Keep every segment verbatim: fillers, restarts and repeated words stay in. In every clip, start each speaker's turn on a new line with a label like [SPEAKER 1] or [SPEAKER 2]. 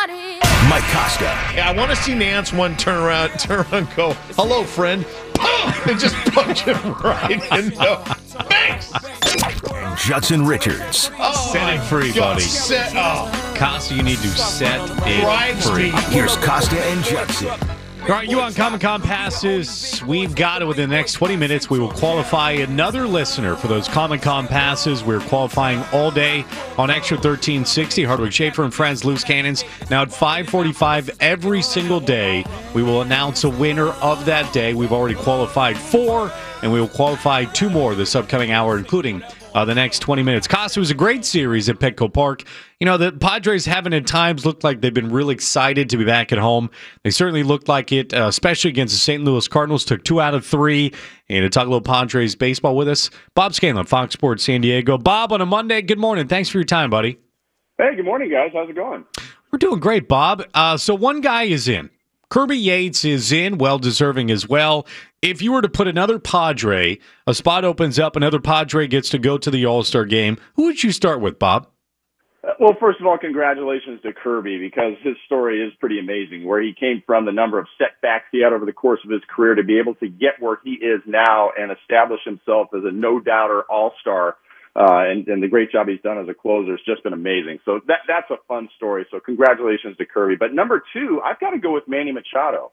[SPEAKER 1] Mike Costa.
[SPEAKER 2] Yeah, I want to see Nance one turn around, turn around, and go, "Hello, friend," and just punch him right in the face.
[SPEAKER 1] And Judson Richards.
[SPEAKER 2] Oh,
[SPEAKER 3] set it free, buddy.
[SPEAKER 2] Set, oh.
[SPEAKER 3] Costa, you need to set it
[SPEAKER 2] Drives
[SPEAKER 3] free.
[SPEAKER 2] me.
[SPEAKER 1] Here's Costa and Judson.
[SPEAKER 3] All right, you on Common Com passes. We've got it within the next twenty minutes. We will qualify another listener for those Common Com passes. We're qualifying all day on Extra thirteen sixty. Hardwick Schaefer and Friends, Loose Cannons. Now at five forty-five every single day, we will announce a winner of that day. We've already qualified four, and we will qualify two more this upcoming hour, including uh, the next twenty minutes. Costa, was a great series at Petco Park. You know, the Padres haven't at times looked like they've been really excited to be back at home. They certainly looked like it, uh, especially against the Saint Louis Cardinals. Took two out of three. And to talk a little Padres baseball with us, Bob Scanlon, Fox Sports San Diego. Bob, on a Monday, good morning. Thanks for your time, buddy.
[SPEAKER 4] Hey, good morning, guys. How's it going?
[SPEAKER 3] We're doing great, Bob. Uh, so one guy is in. Kirby Yates is in, well-deserving as well. If you were to put another Padre, a spot opens up, another Padre gets to go to the All-Star game, who would you start with, Bob?
[SPEAKER 4] Well, first of all, congratulations to Kirby, because his story is pretty amazing, where he came from, the number of setbacks he had over the course of his career to be able to get where he is now and establish himself as a no-doubter all-star. Uh, and, and the great job he's done as a closer has just been amazing. So that that's a fun story. So congratulations to Kirby. But number two, I've got to go with Manny Machado.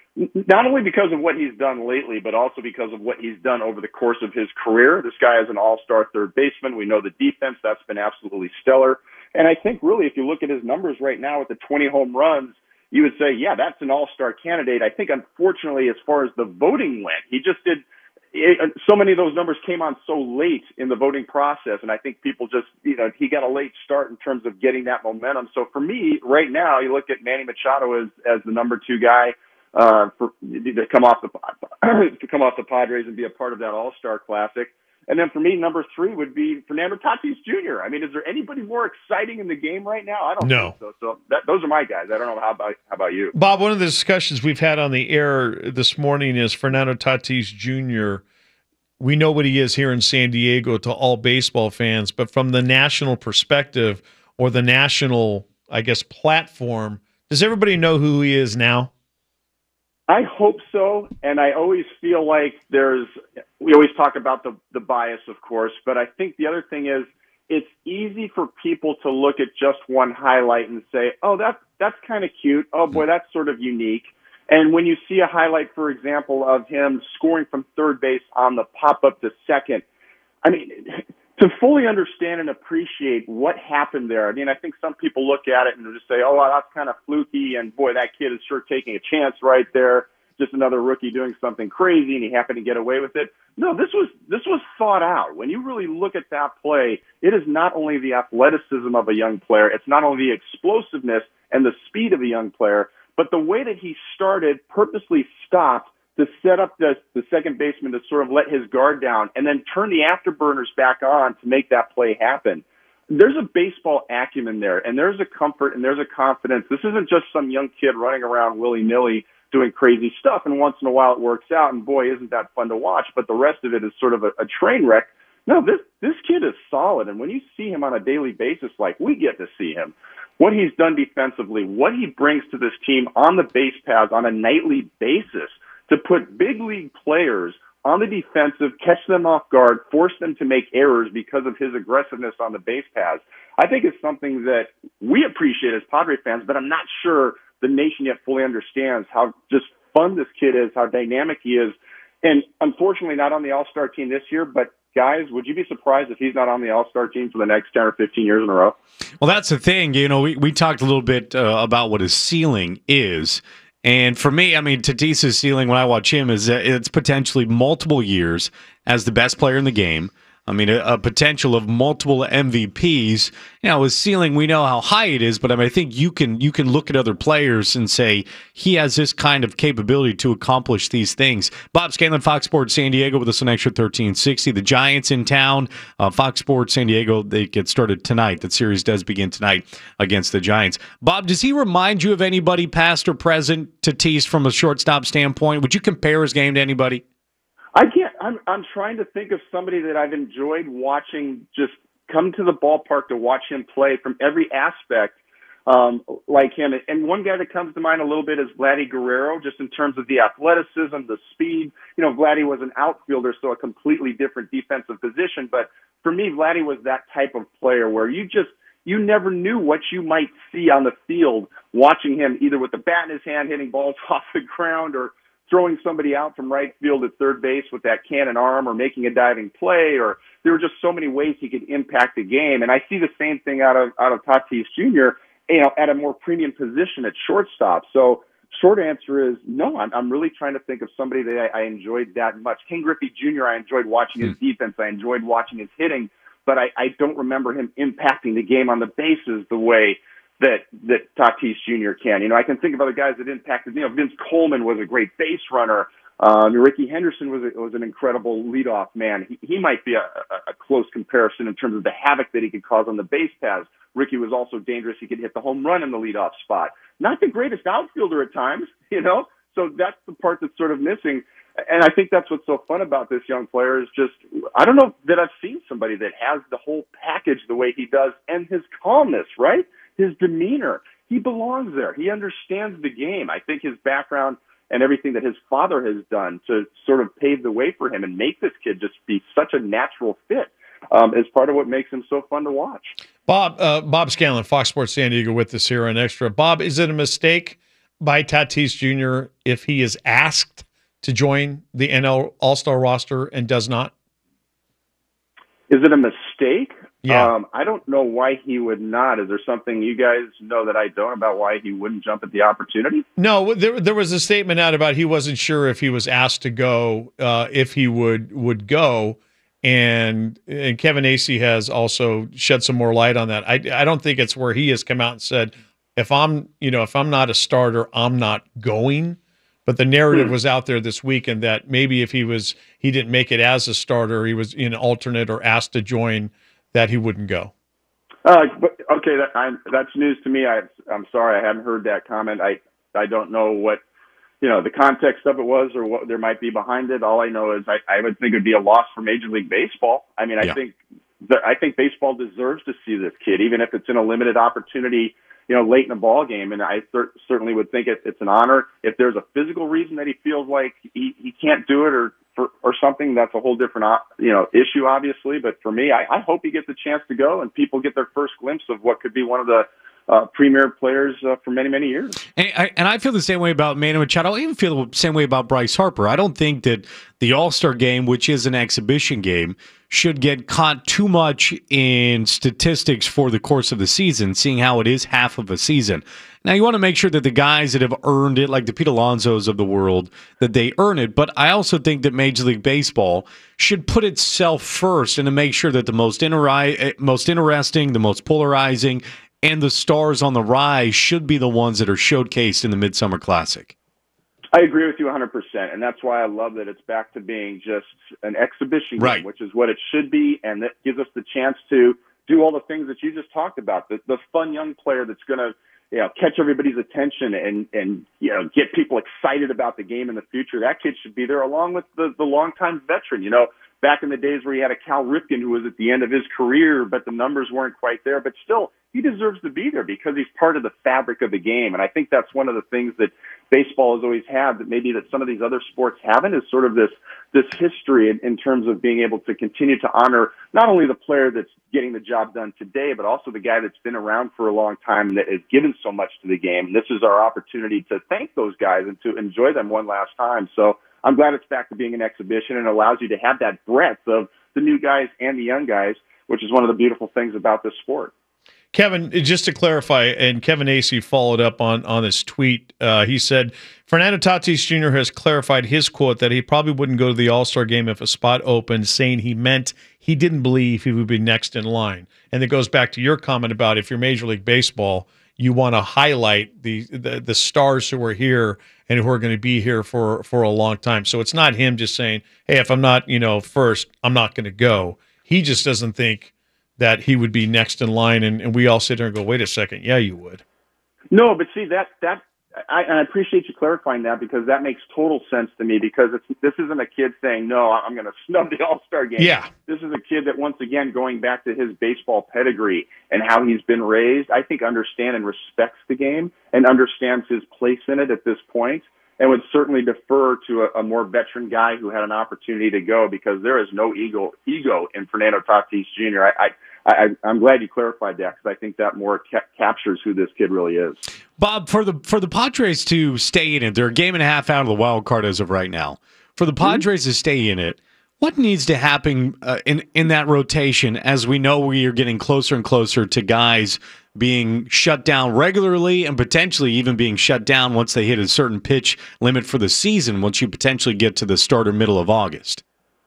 [SPEAKER 4] Not only because of what he's done lately, but also because of what he's done over the course of his career. This guy is an all-star third baseman. We know the defense. That's been absolutely stellar. And I think really if you look at his numbers right now with the twenty home runs, you would say, yeah, that's an all-star candidate. I think unfortunately as far as the voting went, he just did it, so many of those numbers came on so late in the voting process. And I think people just, you know, he got a late start in terms of getting that momentum. So for me right now, you look at Manny Machado as, as the number two guy. Uh, for to come off the to come off the Padres and be a part of that All-Star Classic, and then for me, number three would be Fernando Tatis Junior I mean, is there anybody more exciting in the game right now? I don't
[SPEAKER 2] No.
[SPEAKER 4] think so. So that, those are my guys. I don't know how about how about you,
[SPEAKER 2] Bob. One of the discussions we've had on the air this morning is Fernando Tatis Junior We know what he is here in San Diego to all baseball fans, but from the national perspective or the national, I guess, platform, does everybody know who he is now?
[SPEAKER 4] I hope so, and I always feel like there's, we always talk about the, the bias, of course, but I think the other thing is it's easy for people to look at just one highlight and say, oh, that, that's kind of cute. Oh, boy, that's sort of unique. And when you see a highlight, for example, of him scoring from third base on the pop-up to second, I mean, to fully understand and appreciate what happened there, I mean, I think some people look at it and just say, oh, well, that's kind of fluky, and boy, that kid is sure taking a chance right there. Just another rookie doing something crazy, and he happened to get away with it. No, this was this was thought out. When you really look at that play, it is not only the athleticism of a young player, it's not only the explosiveness and the speed of a young player, but the way that he started, purposely stopped, to set up the, the second baseman to sort of let his guard down and then turn the afterburners back on to make that play happen. There's a baseball acumen there, and there's a comfort and there's a confidence. This isn't just some young kid running around willy-nilly doing crazy stuff, and once in a while it works out, and boy, isn't that fun to watch, but the rest of it is sort of a, a train wreck. No, this, this kid is solid, and when you see him on a daily basis like we get to see him, what he's done defensively, what he brings to this team on the base paths on a nightly basis, to put big league players on the defensive, catch them off guard, force them to make errors because of his aggressiveness on the base paths, I think it's something that we appreciate as Padre fans, but I'm not sure the nation yet fully understands how just fun this kid is, how dynamic he is. And unfortunately not on the All-Star team this year, but guys, would you be surprised if he's not on the All-Star team for the next ten or fifteen years in a row?
[SPEAKER 3] Well, that's the thing. You know, we, we talked a little bit uh, about what his ceiling is. And for me, I mean, Tatis's ceiling when I watch him is uh, it's potentially multiple years as the best player in the game. I mean, a, a potential of multiple M V Ps. You know, his ceiling, we know how high it is, but I mean, I think you can you can look at other players and say he has this kind of capability to accomplish these things. Bob Scanlon, Fox Sports San Diego, with us on Extra thirteen sixty. The Giants in town. Uh, Fox Sports San Diego, they get started tonight. That series does begin tonight against the Giants. Bob, does he remind you of anybody, past or present, Tatis, from a shortstop standpoint? Would you compare his game to anybody?
[SPEAKER 4] I can't. I'm I'm trying to think of somebody that I've enjoyed watching just come to the ballpark to watch him play from every aspect. um, like him. And one guy that comes to mind a little bit is Vladdy Guerrero, just in terms of the athleticism, the speed. You know, Vladdy was an outfielder, so a completely different defensive position. But for me, Vladdy was that type of player where you just, you never knew what you might see on the field watching him, either with the bat in his hand, hitting balls off the ground, or throwing somebody out from right field at third base with that cannon arm, or making a diving play, or there were just so many ways he could impact the game. And I see the same thing out of, out of Tatis Junior, you know, at a more premium position at shortstop. So short answer is no. I'm, I'm really trying to think of somebody that I, I enjoyed that much. Ken Griffey Junior, I enjoyed watching his defense. I enjoyed watching his hitting, but I, I don't remember him impacting the game on the bases the way that that Tatis Junior can. You know, I can think of other guys that impacted. You know, Vince Coleman was a great base runner. Um, Ricky Henderson was a, was an incredible leadoff man. He, he might be a, a, a close comparison in terms of the havoc that he could cause on the base paths. Ricky was also dangerous. He could hit the home run in the leadoff spot. Not the greatest outfielder at times, you know. So that's the part that's sort of missing. And I think that's what's so fun about this young player is just, I don't know that I've seen somebody that has the whole package the way he does, and his calmness, right? His demeanor. He belongs there. He understands the game. I think his background and everything that his father has done to sort of pave the way for him and make this kid just be such a natural fit um, is part of what makes him so fun to watch.
[SPEAKER 2] Bob, uh, Bob Scanlon, Fox Sports San Diego, with us here on Extra. Bob, is it a mistake by Tatis Junior if he is asked to join the N L All-Star roster and does not?
[SPEAKER 4] Is it a mistake?
[SPEAKER 2] Yeah.
[SPEAKER 4] Um, I don't know why he would not. Is there something you guys know that I don't about why he wouldn't jump at the opportunity?
[SPEAKER 2] No, there there was a statement out about he wasn't sure if he was asked to go, uh, if he would would go, and and Kevin Acee has also shed some more light on that. I I don't think it's where he has come out and said, if I'm you know if I'm not a starter, I'm not going. But the narrative hmm. was out there this weekend that maybe if he was he didn't make it as a starter, he was in an alternate or asked to join, that he wouldn't go.
[SPEAKER 4] Uh, but, okay, that, I'm, that's news to me. I, I'm sorry, I hadn't heard that comment. I I don't know what you know the context of it was or what there might be behind it. All I know is I, I would think it'd be a loss for Major League Baseball. I mean, I
[SPEAKER 3] yeah.
[SPEAKER 4] think that, I think baseball deserves to see this kid, even if it's in a limited opportunity, you know, late in a ball game. And I cer- certainly would think it, it's an honor. If there's a physical reason that he feels like he, he can't do it or for, or something, that's a whole different, you know, issue, obviously. But for me, I, I hope he gets a chance to go and people get their first glimpse of what could be one of the uh, premier players uh, for many, many years.
[SPEAKER 3] And I, and I feel the same way about Manu Machado. I even feel the same way about Bryce Harper. I don't think that the All-Star game, which is an exhibition game, should get caught too much in statistics for the course of the season, seeing how it is half of a season. Now, you want to make sure that the guys that have earned it, like the Pete Alonsos of the world, that they earn it. But I also think that Major League Baseball should put itself first and to make sure that the most, inter- most interesting, the most polarizing, and the stars on the rise should be the ones that are showcased in the Midsummer Classic.
[SPEAKER 4] I agree with you one hundred percent, and that's why I love that it's back to being just an exhibition game,
[SPEAKER 3] right.
[SPEAKER 4] which is what it should be, and that gives us the chance to do all the things that you just talked about, the, the fun young player that's going to you know, catch everybody's attention and, and you know get people excited about the game in the future. That kid should be there along with the, the longtime veteran. You know, back in the days where you had a Cal Ripken who was at the end of his career, but the numbers weren't quite there, but still, he deserves to be there because he's part of the fabric of the game. And I think that's one of the things that baseball has always had that maybe that some of these other sports haven't, is sort of this this history in, in terms of being able to continue to honor not only the player that's getting the job done today, but also the guy that's been around for a long time and that has given so much to the game. And this is our opportunity to thank those guys and to enjoy them one last time. So I'm glad it's back to being an exhibition and allows you to have that breadth of the new guys and the young guys, which is one of the beautiful things about this sport.
[SPEAKER 2] Kevin, just to clarify, and Kevin Acee followed up on, on this tweet. Uh, he said, Fernando Tatis Junior has clarified his quote that he probably wouldn't go to the All-Star game if a spot opened, saying he meant he didn't believe he would be next in line. And it goes back to your comment about if you're Major League Baseball, you want to highlight the, the the stars who are here and who are going to be here for, for a long time. So it's not him just saying, hey, if I'm not, you know, first, I'm not going to go. He just doesn't think that he would be next in line, and, and we all sit there and go, wait a second, yeah, you would.
[SPEAKER 4] No, but see, that that I, and I appreciate you clarifying that because that makes total sense to me because it's, this isn't a kid saying, no, I'm going to snub the All-Star game.
[SPEAKER 2] Yeah.
[SPEAKER 4] This is a kid that, once again, going back to his baseball pedigree and how he's been raised, I think understands and respects the game and understands his place in it at this point and would certainly defer to a, a more veteran guy who had an opportunity to go because there is no ego ego in Fernando Tatis Junior I, I I, I'm glad you clarified that because I think that more ca- captures who this kid really is.
[SPEAKER 3] Bob, for the for the Padres to stay in it, they're a game and a half out of the wild card as of right now. For the Padres mm-hmm. to stay in it, what needs to happen uh, in in that rotation? As we know, we are getting closer and closer to guys being shut down regularly and potentially even being shut down once they hit a certain pitch limit for the season. Once you potentially get to the start or middle of August,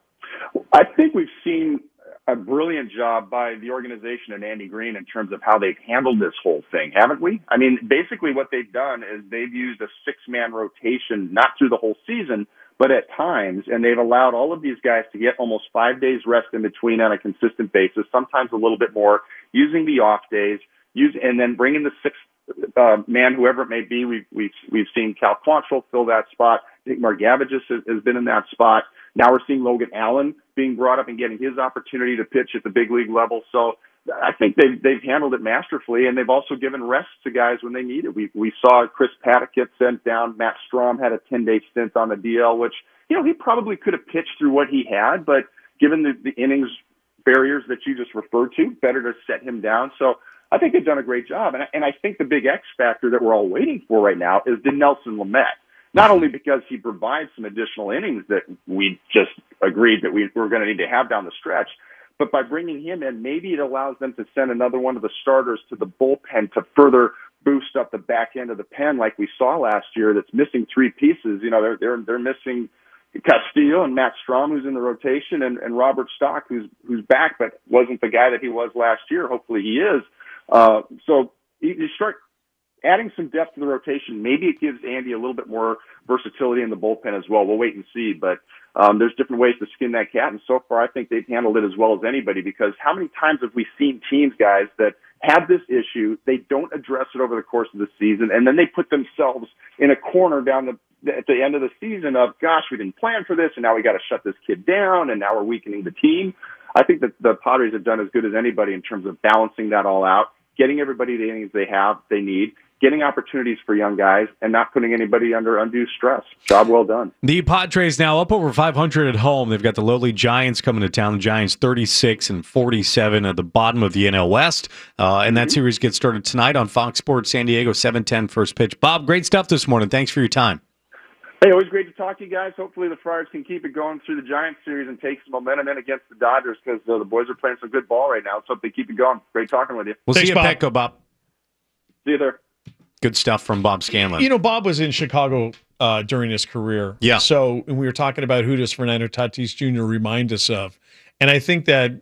[SPEAKER 4] I think we've seen a brilliant job by the organization and Andy Green in terms of how they've handled this whole thing, haven't we? I mean, basically what they've done is they've used a six-man rotation, not through the whole season, but at times, and they've allowed all of these guys to get almost five days rest in between on a consistent basis, sometimes a little bit more, using the off days, use, and then bringing the sixth uh, man, whoever it may be. We've, we've, we've seen Cal Quantrill fill that spot. I think Mark Gavagis has, has been in that spot. Now we're seeing Logan Allen being brought up and getting his opportunity to pitch at the big league level. So I think they've, they've handled it masterfully, and they've also given rest to guys when they need it. We, we saw Chris Paddock get sent down. Matt Strom had a ten-day stint on the D L, which, you know, he probably could have pitched through what he had, but given the, the innings barriers that you just referred to, better to set him down. So I think they've done a great job. And, and I think the big X factor that we're all waiting for right now is Dinelson Lamet. Not only because he provides some additional innings that we just agreed that we were going to need to have down the stretch, but by bringing him in, maybe it allows them to send another one of the starters to the bullpen to further boost up the back end of the pen like we saw last year that's missing three pieces. You know, they're they're they're missing Castillo and Matt Strom, who's in the rotation, and, and Robert Stock, who's who's back but wasn't the guy that he was last year. Hopefully he is. Uh, so you, you start adding some depth to the rotation. Maybe it gives Andy a little bit more versatility in the bullpen as well. We'll wait and see, but um, there's different ways to skin that cat, and so far I think they've handled it as well as anybody because how many times have we seen teams, guys, that have this issue, they don't address it over the course of the season, and then they put themselves in a corner down the at the end of the season of, gosh, we didn't plan for this, and now we got to shut this kid down, and now we're weakening the team. I think that the Padres have done as good as anybody in terms of balancing that all out, getting everybody the innings they have, they need, getting opportunities for young guys, and not putting anybody under undue stress. Job well done.
[SPEAKER 3] The Padres now up over five hundred at home. They've got the lowly Giants coming to town. The Giants thirty-six and forty-seven at the bottom of the N L West. Uh, and that series gets started tonight on Fox Sports San Diego, seven ten first pitch. Bob, great stuff this morning. Thanks for your time.
[SPEAKER 4] Hey, always great to talk to you guys. Hopefully the Friars can keep it going through the Giants series and take some momentum in against the Dodgers because uh, the boys are playing some good ball right now. Let's hope they keep it going. Great talking with you.
[SPEAKER 3] We'll
[SPEAKER 2] Thanks,
[SPEAKER 3] see you
[SPEAKER 2] Bob.
[SPEAKER 3] at Petco, Bob.
[SPEAKER 4] See you there.
[SPEAKER 3] Good stuff from Bob Scanlon.
[SPEAKER 2] You know, Bob was in Chicago uh, during his career.
[SPEAKER 3] Yeah.
[SPEAKER 2] So and we were talking about who does Fernando Tatis Junior remind us of. And I think that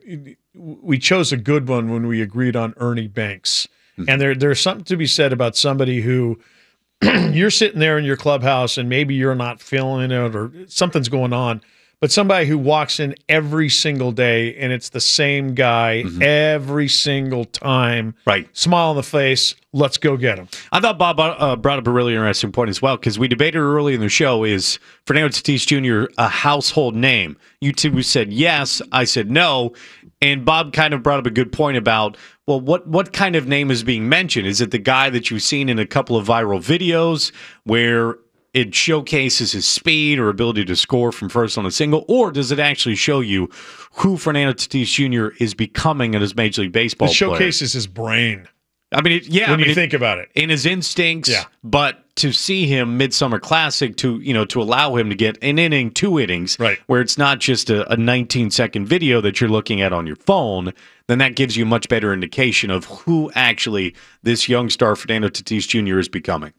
[SPEAKER 2] we chose a good one when we agreed on Ernie Banks. Mm-hmm. And there, there's something to be said about somebody who you're sitting there in your clubhouse and maybe you're not feeling it or something's going on, but somebody who walks in every single day and it's the same guy mm-hmm. every single time.
[SPEAKER 3] Right.
[SPEAKER 2] Smile on the face. Let's go get him.
[SPEAKER 3] I thought Bob uh, brought up a really interesting point as well because we debated early in the show, is Fernando Tatis Junior a household name? You two said yes. I said no. And Bob kind of brought up a good point about, well, what, what kind of name is being mentioned? Is it the guy that you've seen in a couple of viral videos where it showcases his speed or ability to score from first on a single, or does it actually show you who Fernando Tatis Junior is becoming in his Major League Baseball
[SPEAKER 2] It
[SPEAKER 3] player?
[SPEAKER 2] showcases his brain.
[SPEAKER 3] I mean, it, yeah.
[SPEAKER 2] When
[SPEAKER 3] I mean,
[SPEAKER 2] you
[SPEAKER 3] it,
[SPEAKER 2] think about it.
[SPEAKER 3] in his instincts,
[SPEAKER 2] Yeah.
[SPEAKER 3] but to see him Midsummer Classic, to you know, to allow him to get an inning, two innings,
[SPEAKER 2] Right.
[SPEAKER 3] where it's not just a, a nineteen second video that you're looking at on your phone, then that gives you a much better indication of who actually this young star Fernando Tatis Junior is becoming.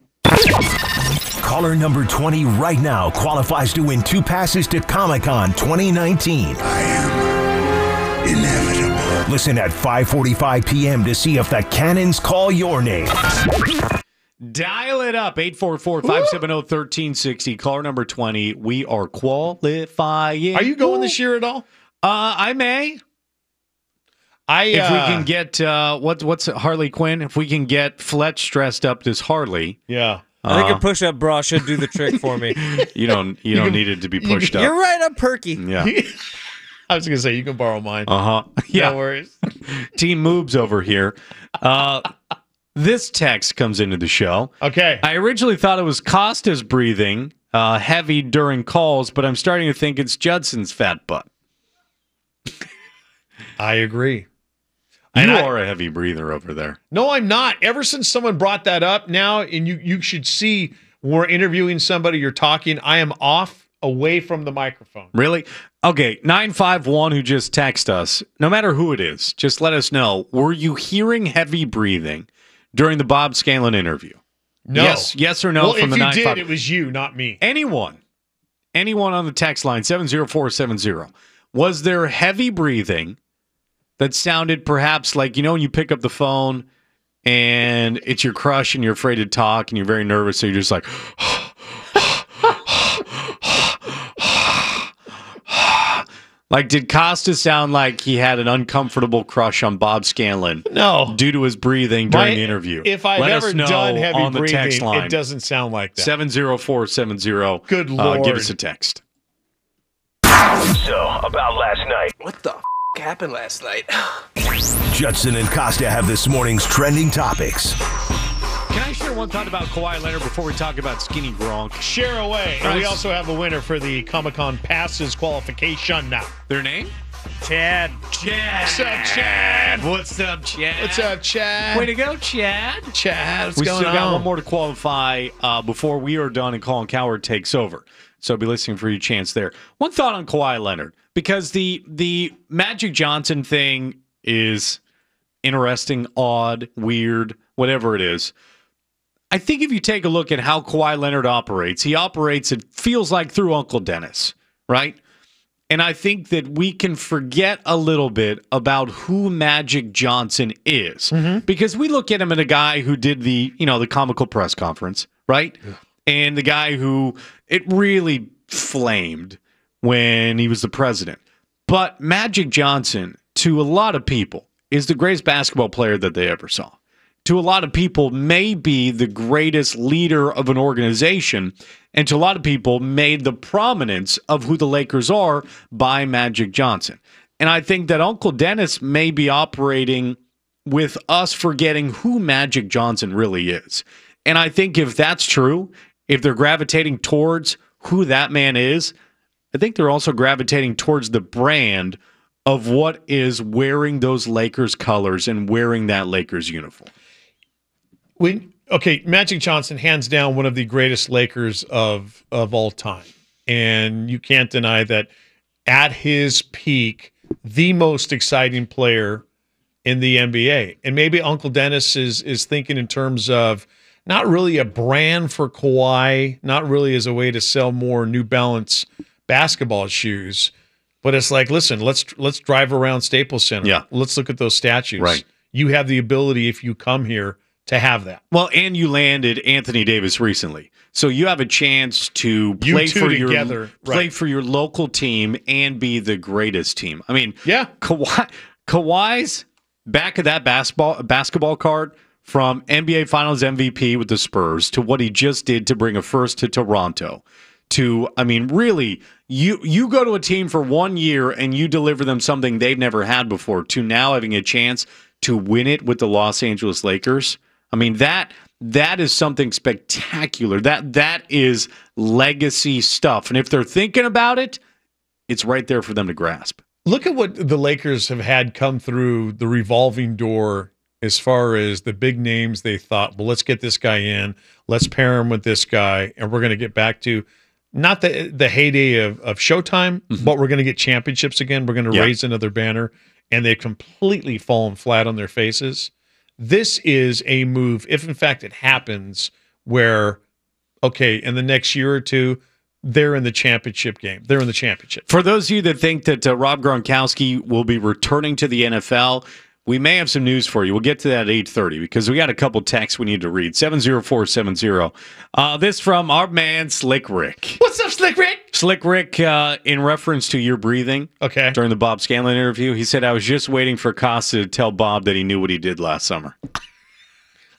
[SPEAKER 1] Caller number twenty right now qualifies to win two passes to Comic-Con twenty nineteen.
[SPEAKER 5] I am inevitable.
[SPEAKER 1] Listen at five forty-five p.m. to see if the cannons call your name.
[SPEAKER 3] Dial it up, eight four four, five seven zero, one three six zero. Caller number twenty. We are qualifying.
[SPEAKER 2] Are you going this year at all?
[SPEAKER 3] Uh, I may.
[SPEAKER 2] I
[SPEAKER 3] If
[SPEAKER 2] uh,
[SPEAKER 3] we can get, uh, what, what's it, Harley Quinn? If we can get Fletch dressed up as Harley.
[SPEAKER 2] Yeah.
[SPEAKER 6] I think
[SPEAKER 3] Uh,
[SPEAKER 6] a push-up bra should do the trick for me.
[SPEAKER 3] You don't. You don't need it to be pushed
[SPEAKER 6] You're
[SPEAKER 3] up.
[SPEAKER 6] right, I'm perky.
[SPEAKER 3] Yeah.
[SPEAKER 2] I was going to say, you can borrow mine.
[SPEAKER 3] Uh huh. Yeah.
[SPEAKER 2] No worries.
[SPEAKER 3] Team moves over here. Uh, this text comes into the show.
[SPEAKER 2] Okay.
[SPEAKER 3] I originally thought it was Costa's breathing uh, heavy during calls, but I'm starting to think it's Judson's fat butt.
[SPEAKER 2] I agree.
[SPEAKER 3] You
[SPEAKER 2] And I-
[SPEAKER 3] are a heavy breather over there.
[SPEAKER 2] No, I'm not. Ever since someone brought that up now, and you you should see when we're interviewing somebody, you're talking, I am off away from the microphone.
[SPEAKER 3] Really? Okay, nine five one who just text us, no matter who it is, just let us know, were you hearing heavy breathing during the Bob Scanlon interview?
[SPEAKER 2] No.
[SPEAKER 3] Yes, yes or no
[SPEAKER 2] Well,
[SPEAKER 3] from
[SPEAKER 2] if
[SPEAKER 3] the
[SPEAKER 2] you
[SPEAKER 3] nine
[SPEAKER 2] did,
[SPEAKER 3] five.
[SPEAKER 2] it was you, not me.
[SPEAKER 3] Anyone, anyone on the text line, seven zero four seven zero, was there heavy breathing that sounded perhaps like, you know, when you pick up the phone and it's your crush and you're afraid to talk and you're very nervous, so you're just like, like, did Costa sound like he had an uncomfortable crush on Bob Scanlon
[SPEAKER 2] No.
[SPEAKER 3] due to his breathing during
[SPEAKER 2] My-
[SPEAKER 3] the interview?
[SPEAKER 2] If I've
[SPEAKER 3] Let
[SPEAKER 2] ever
[SPEAKER 3] us know
[SPEAKER 2] done heavy
[SPEAKER 3] on the text
[SPEAKER 2] breathing,
[SPEAKER 3] line.
[SPEAKER 2] it doesn't sound like that.
[SPEAKER 3] seven zero four seven zero.
[SPEAKER 2] Good
[SPEAKER 3] Uh,
[SPEAKER 2] Lord.
[SPEAKER 3] give us a text.
[SPEAKER 1] So, about last night,
[SPEAKER 7] What the f- happened last night?
[SPEAKER 1] Judson and Costa have this morning's trending topics.
[SPEAKER 3] Can I share one thought about Kawhi Leonard before we talk about Skinny Gronk?
[SPEAKER 2] Share away. And we
[SPEAKER 3] Nice.
[SPEAKER 2] also have a winner for the Comic-Con passes qualification now.
[SPEAKER 3] Their name?
[SPEAKER 6] Chad.
[SPEAKER 3] Chad.
[SPEAKER 2] What's up, Chad?
[SPEAKER 3] What's up, Chad?
[SPEAKER 2] What's up, Chad?
[SPEAKER 3] Way to go, Chad.
[SPEAKER 2] Chad, what's
[SPEAKER 3] we
[SPEAKER 2] going
[SPEAKER 3] still
[SPEAKER 2] on?
[SPEAKER 3] got one more to qualify uh, before we are done and Colin Coward takes over. So be listening for your chance there. One thought on Kawhi Leonard, because the the Magic Johnson thing is interesting, odd, weird, whatever it is. I think if you take a look at how Kawhi Leonard operates, he operates, it feels like, through Uncle Dennis, right? And I think that we can forget a little bit about who Magic Johnson is, because we look at him as a guy who did the, you know, the comical press conference, right? Yeah. And the guy who it really flamed when he was the president. But Magic Johnson, to a lot of people, is the greatest basketball player that they ever saw. To a lot of people, may be the greatest leader of an organization, and to a lot of people, made the prominence of who the Lakers are by Magic Johnson. And I think that Uncle Dennis may be operating with us forgetting who Magic Johnson really is. And I think if that's true, if they're gravitating towards who that man is, I think they're also gravitating towards the brand of what is wearing those Lakers colors and wearing that Lakers uniform.
[SPEAKER 2] When okay, Magic Johnson, hands down, one of the greatest Lakers of of all time, and you can't deny that. At his peak, the most exciting player in the N B A, and maybe Uncle Dennis is is thinking in terms of not really a brand for Kawhi, not really as a way to sell more New Balance basketball shoes, but it's like, listen, let's let's drive around Staples Center.
[SPEAKER 3] Yeah.
[SPEAKER 2] Let's look at those statues.
[SPEAKER 3] Right.
[SPEAKER 2] You have the ability, if you come here, to have that.
[SPEAKER 3] Well, and you landed Anthony Davis recently, so you have a chance to
[SPEAKER 2] You
[SPEAKER 3] play
[SPEAKER 2] two
[SPEAKER 3] for
[SPEAKER 2] together,
[SPEAKER 3] your play
[SPEAKER 2] right.
[SPEAKER 3] for your local team and be the greatest team. I mean,
[SPEAKER 2] Yeah.
[SPEAKER 3] Kawhi, Kawhi's back of that basketball basketball card, from N B A Finals M V P with the Spurs to what he just did to bring a first to Toronto. To, I mean, really, you you go to a team for one year and you deliver them something they've never had before, to now having a chance to win it with the Los Angeles Lakers. I mean, that that is something spectacular. That that is legacy stuff. And if they're thinking about it, it's right there for them to grasp.
[SPEAKER 2] Look at what the Lakers have had come through the revolving door as far as the big names they thought, well, let's get this guy in, let's pair him with this guy, and we're going to get back to not the the heyday of, of Showtime, mm-hmm. but we're going to get championships again. We're going to
[SPEAKER 3] yeah.
[SPEAKER 2] raise another banner, and they've completely fallen flat on their faces. This is a move, if in fact it happens, where, okay, in the next year or two, they're in the championship game. They're in the championship.
[SPEAKER 3] For those of you that think that uh, Rob Gronkowski will be returning to the N F L, we may have some news for you. We'll get to that at eight thirty because we got a couple texts we need to read. seven zero four seven zero. Uh, this from our man, Slick Rick.
[SPEAKER 2] What's up, Slick Rick?
[SPEAKER 3] Slick Rick, uh, in reference to your breathing
[SPEAKER 2] okay.
[SPEAKER 3] during the Bob Scanlon interview, he said, I was just waiting for Costa to tell Bob that he knew what he did last summer.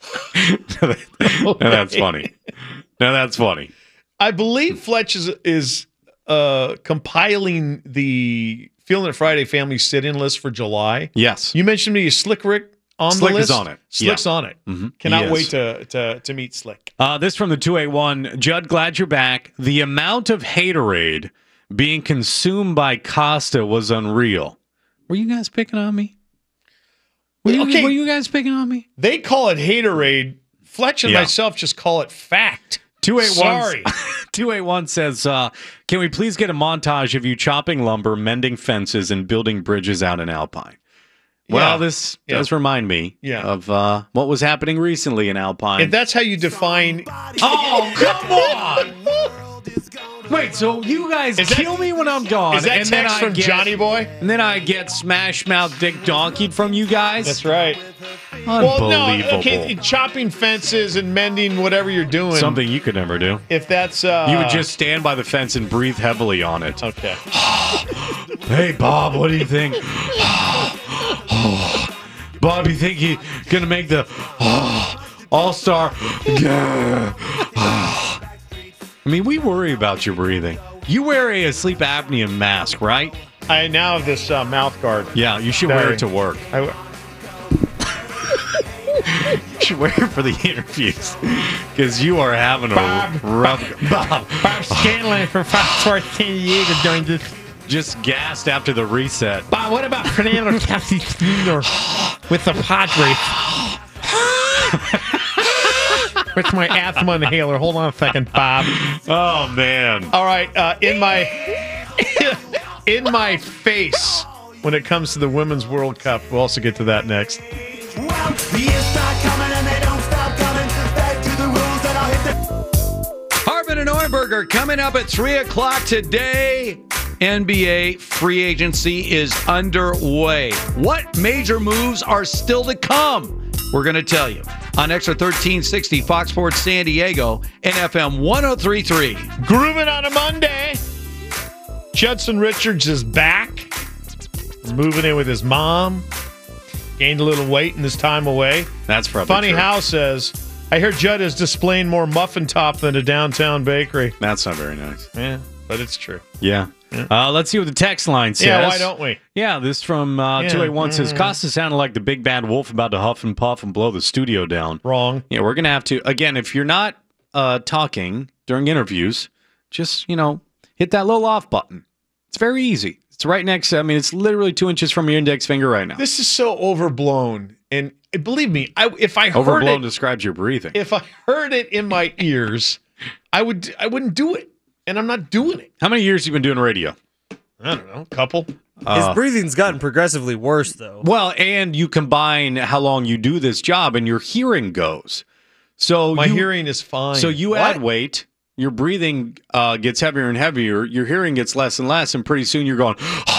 [SPEAKER 3] Now that's funny. Now that's funny.
[SPEAKER 2] I believe Fletch is is uh, compiling the Feeling It Friday family sit-in list for July.
[SPEAKER 3] Yes.
[SPEAKER 2] You mentioned to me Slick Rick on
[SPEAKER 3] Slick
[SPEAKER 2] the list.
[SPEAKER 3] is on it.
[SPEAKER 2] Slick's
[SPEAKER 3] Yeah.
[SPEAKER 2] on it.
[SPEAKER 3] Mm-hmm.
[SPEAKER 2] Cannot
[SPEAKER 3] He is.
[SPEAKER 2] wait to, to to meet Slick.
[SPEAKER 3] Uh, this from the two eighty-one. Judd, glad you're back. The amount of haterade being consumed by Costa was unreal. Were you guys picking on me? Were you,
[SPEAKER 2] Okay.
[SPEAKER 3] were you guys picking on me?
[SPEAKER 2] They call it haterade. Fletch and
[SPEAKER 3] Yeah.
[SPEAKER 2] myself just call it fact.
[SPEAKER 3] two eighty-one
[SPEAKER 2] Sorry.
[SPEAKER 3] two eighty-one says, uh, can we please get a montage of you chopping lumber, mending fences, and building bridges out in Alpine? Well,
[SPEAKER 2] Yeah.
[SPEAKER 3] this
[SPEAKER 2] Yeah.
[SPEAKER 3] does remind me
[SPEAKER 2] Yeah.
[SPEAKER 3] of uh, what was happening recently in Alpine.
[SPEAKER 2] If that's how you define,
[SPEAKER 3] oh, come on! Wait, so you guys
[SPEAKER 2] Is that-
[SPEAKER 3] kill me when I'm gone,
[SPEAKER 2] is that
[SPEAKER 3] and then
[SPEAKER 2] text
[SPEAKER 3] I
[SPEAKER 2] from
[SPEAKER 3] get,
[SPEAKER 2] Johnny Boy?
[SPEAKER 3] and then I get smash mouth dick donkeyed from you guys?
[SPEAKER 2] That's right.
[SPEAKER 3] Unbelievable.
[SPEAKER 2] Well, no, okay, chopping fences and mending whatever you're doing.
[SPEAKER 3] Something you could never do.
[SPEAKER 2] If that's uh,
[SPEAKER 3] You would just stand by the fence and breathe heavily on it.
[SPEAKER 2] okay.
[SPEAKER 3] Hey, Bob, what do you think? Bob, you think you're going to make the All-Star? I mean, we worry about your breathing. You wear a sleep apnea mask, right?
[SPEAKER 2] I now have this uh, mouth guard.
[SPEAKER 3] Yeah, you should
[SPEAKER 2] Sorry.
[SPEAKER 3] wear it to work.
[SPEAKER 2] I,
[SPEAKER 3] You should wear it for the interviews because you are having a
[SPEAKER 2] Bob.
[SPEAKER 3] rough... Bob.
[SPEAKER 2] Bob Scanlon from Fox Sports San Diego joined us.
[SPEAKER 3] Just gassed after the reset.
[SPEAKER 2] Bob, what about Fernando Tatis Junior with the Padres? Where's my asthma inhaler? Hold on a second, Bob.
[SPEAKER 3] Oh, man.
[SPEAKER 2] All right, uh, in my in my face when it comes to the Women's World Cup. We'll also get to that next.
[SPEAKER 8] Well, the years start coming and they don't stop coming. Back to the rules that I'll hit the...
[SPEAKER 9] Harbin and Neuberger coming up at three o'clock today. N B A free agency is underway. What major moves are still to come? We're going to tell you on Extra thirteen sixty Fox Sports San Diego and F M one oh three point three.
[SPEAKER 2] Grooving on a Monday. Judson Richards is back. Moving in with his mom. Gained a little weight in his time away.
[SPEAKER 3] That's probably
[SPEAKER 2] Funny
[SPEAKER 3] true.
[SPEAKER 2] How says, I hear Judd is displaying more muffin top than a downtown bakery.
[SPEAKER 3] That's not very nice.
[SPEAKER 2] Yeah, but it's true.
[SPEAKER 3] Yeah. Uh, let's see what the text line says.
[SPEAKER 2] Yeah, why don't we?
[SPEAKER 3] Yeah, this from uh,
[SPEAKER 2] Yeah.
[SPEAKER 3] two eighty-one says, Costa sounded like the big bad wolf about to huff and puff and blow the studio down.
[SPEAKER 2] Wrong.
[SPEAKER 3] Yeah, we're going to have to, again, if you're not uh, talking during interviews, just, you know, hit that little off button. It's very easy. It's right next, I mean, it's literally two inches from your index finger right now.
[SPEAKER 2] This is so overblown. And believe me, I, if I heard
[SPEAKER 3] Overblown
[SPEAKER 2] it,
[SPEAKER 3] describes your breathing.
[SPEAKER 2] if I heard it in my ears, I would I wouldn't do it. And I'm not doing it.
[SPEAKER 3] How many years have you been doing radio?
[SPEAKER 2] I don't know, a couple.
[SPEAKER 6] His breathing's gotten progressively worse, though.
[SPEAKER 3] Well, and you combine how long you do this job and your hearing goes. So
[SPEAKER 2] My
[SPEAKER 3] you,
[SPEAKER 2] hearing is fine.
[SPEAKER 3] So you add weight, your breathing uh, gets heavier and heavier, your hearing gets less and less, and pretty soon you're going,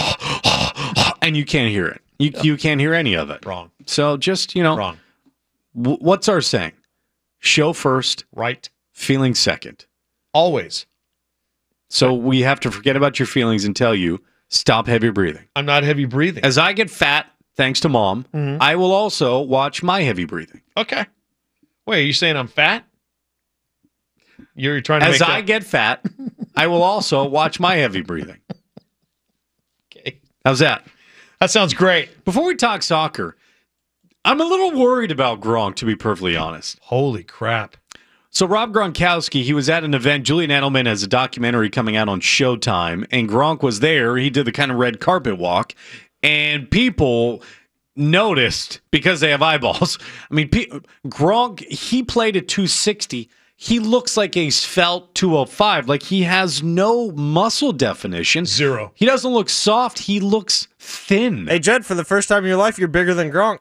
[SPEAKER 3] and you can't hear it. You you can't hear any of it.
[SPEAKER 2] Wrong.
[SPEAKER 3] So just, you know,
[SPEAKER 2] Wrong.
[SPEAKER 3] w- what's our saying? Show first,
[SPEAKER 2] Right.
[SPEAKER 3] feeling second.
[SPEAKER 2] Always.
[SPEAKER 3] So we have to forget about your feelings and tell you, stop heavy breathing.
[SPEAKER 2] I'm not heavy breathing.
[SPEAKER 3] As I get fat, thanks to mom,
[SPEAKER 2] Mhm.
[SPEAKER 3] I will also watch my heavy breathing.
[SPEAKER 2] Okay. Wait, are you saying I'm fat? You're trying to
[SPEAKER 3] As
[SPEAKER 2] make
[SPEAKER 3] I
[SPEAKER 2] that-
[SPEAKER 3] get fat, I will also watch my heavy breathing.
[SPEAKER 2] Okay.
[SPEAKER 3] How's that?
[SPEAKER 2] That sounds great.
[SPEAKER 3] Before we talk soccer, I'm a little worried about Gronk, to be perfectly honest.
[SPEAKER 2] Holy crap.
[SPEAKER 3] So Rob Gronkowski, he was at an event. Julian Edelman has a documentary coming out on Showtime, and Gronk was there. He did the kind of red carpet walk, and people noticed because they have eyeballs. I mean, pe- Gronk, he played at two sixty. He looks like a svelte two oh five. Like he has no muscle definition.
[SPEAKER 2] Zero.
[SPEAKER 3] He doesn't look soft. He looks thin.
[SPEAKER 6] Hey, Judd, for the first time in your life, you're bigger than Gronk.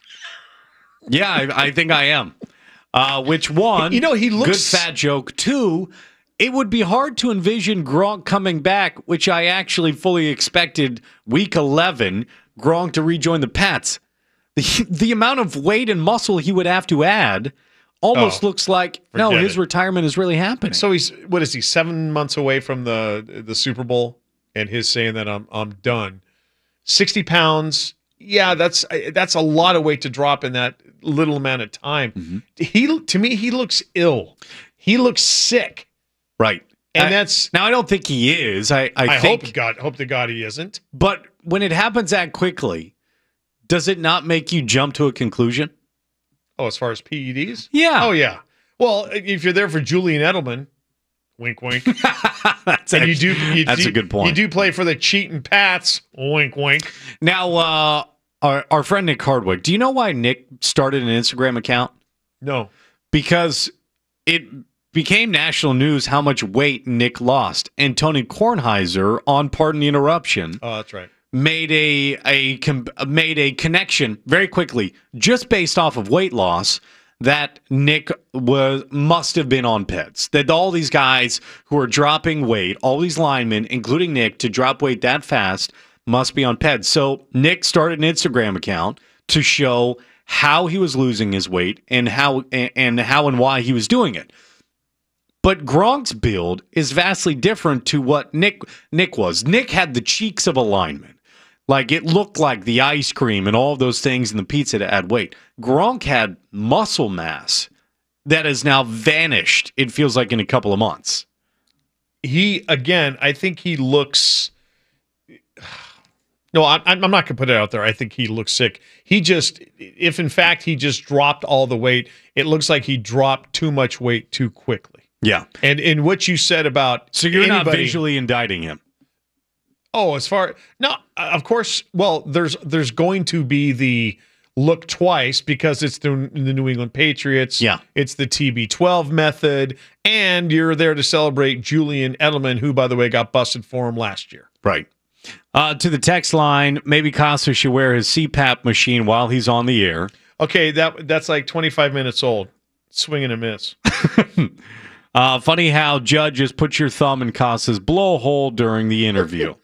[SPEAKER 3] Yeah, I, I think I am. Uh, which one?
[SPEAKER 2] You know, he looks-
[SPEAKER 3] good fat joke. Two, it would be hard to envision Gronk coming back, which I actually fully expected week eleven, Gronk to rejoin the Pats. The, the amount of weight and muscle he would have to add almost
[SPEAKER 2] Oh,
[SPEAKER 3] looks like, no,
[SPEAKER 2] forget
[SPEAKER 3] his
[SPEAKER 2] it.
[SPEAKER 3] retirement is really happening.
[SPEAKER 2] So he's what is he? Seven months away from the the Super Bowl, and his saying that I'm I'm done. Sixty pounds. yeah, that's that's a lot of weight to drop in that little amount of time. Mm-hmm. He to me, he looks ill. He looks sick.
[SPEAKER 3] Right.
[SPEAKER 2] And
[SPEAKER 3] I,
[SPEAKER 2] that's
[SPEAKER 3] now I don't think he is. I, I,
[SPEAKER 2] I
[SPEAKER 3] think,
[SPEAKER 2] hope God hope to God he isn't.
[SPEAKER 3] But when it happens that quickly, does it not make you jump to a conclusion?
[SPEAKER 2] Oh, as far as P E Ds?
[SPEAKER 3] Yeah.
[SPEAKER 2] Oh yeah. Well, if you're there for Julian Edelman, wink wink.
[SPEAKER 3] that's
[SPEAKER 2] and
[SPEAKER 3] actually,
[SPEAKER 2] you do you
[SPEAKER 3] that's
[SPEAKER 2] do,
[SPEAKER 3] a good point.
[SPEAKER 2] You do play for the cheating Pats, wink wink.
[SPEAKER 3] Now, uh, our our friend Nick Hardwick, do you know why Nick started an Instagram account?
[SPEAKER 2] No.
[SPEAKER 3] Because it became national news how much weight Nick lost. And Tony Kornheiser, on Pardon the Interruption,
[SPEAKER 2] oh, that's right,
[SPEAKER 3] made a a made a connection very quickly, just based off of weight loss, that Nick was must have been on Peds. That all these guys who are dropping weight, all these linemen, including Nick, to drop weight that fast, must be on Peds. So Nick started an Instagram account to show how he was losing his weight and how and how and why he was doing it. But Gronk's build is vastly different to what Nick Nick was. Nick had the cheeks of a lineman. Like, it looked like the ice cream and all of those things in the pizza to add weight. Gronk had muscle mass that has now vanished, it feels like, in a couple of months.
[SPEAKER 2] He, again, I think he looks... No, I, I'm not going to put it out there. I think he looks sick. He just, if in fact he just dropped all the weight, it looks like he dropped too much weight too quickly.
[SPEAKER 3] Yeah.
[SPEAKER 2] And in what you said about...
[SPEAKER 3] So you're
[SPEAKER 2] anybody,
[SPEAKER 3] not visually indicting him?
[SPEAKER 2] Oh, as far... No, of course, well, there's there's going to be the look twice because it's the, the New England Patriots.
[SPEAKER 3] Yeah.
[SPEAKER 2] It's the T B twelve method, and you're there to celebrate Julian Edelman, who, by the way, got busted for him last year.
[SPEAKER 3] Right. Uh, to the text line, maybe Costa should wear his C PAP machine while he's on the air.
[SPEAKER 2] Okay, that that's like twenty-five minutes old. Swing and a miss.
[SPEAKER 3] uh, funny how judges put your thumb in Costa's blowhole during the interview.